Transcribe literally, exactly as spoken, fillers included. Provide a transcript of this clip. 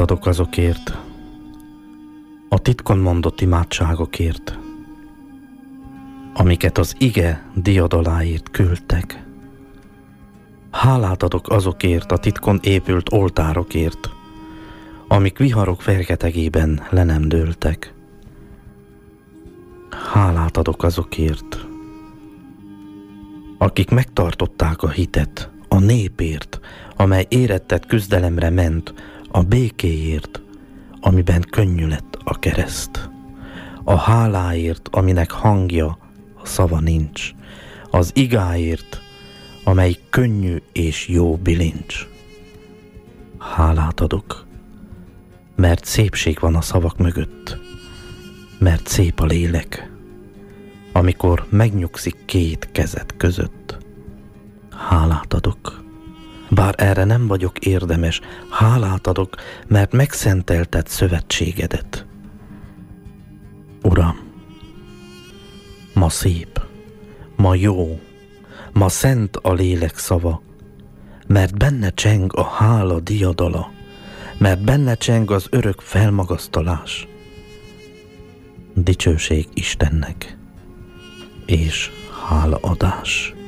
Hálát adok azokért, a titkon mondott imádságokért, amiket az ige diadaláért küldtek. Hálát adok azokért a titkon épült oltárokért, amik viharok fergetegében le nem dőltek. Hálát adok azokért, akik megtartották a hitet a népért, amely érettett küzdelemre ment, a békéért, amiben könnyű lett a kereszt, a háláért, aminek hangja, szava nincs, az igáért, amely könnyű és jó bilincs. Hálát adok, mert szépség van a szavak mögött, mert szép a lélek, amikor megnyugszik két kezed között. Hálát adok, bár erre nem vagyok érdemes, hálát adok, mert megszentelted szövetségedet. Uram, ma szép, ma jó, ma szent a lélek szava, mert benne cseng a hála diadala, mert benne cseng az örök felmagasztalás. Dicsőség Istennek, és hálaadás.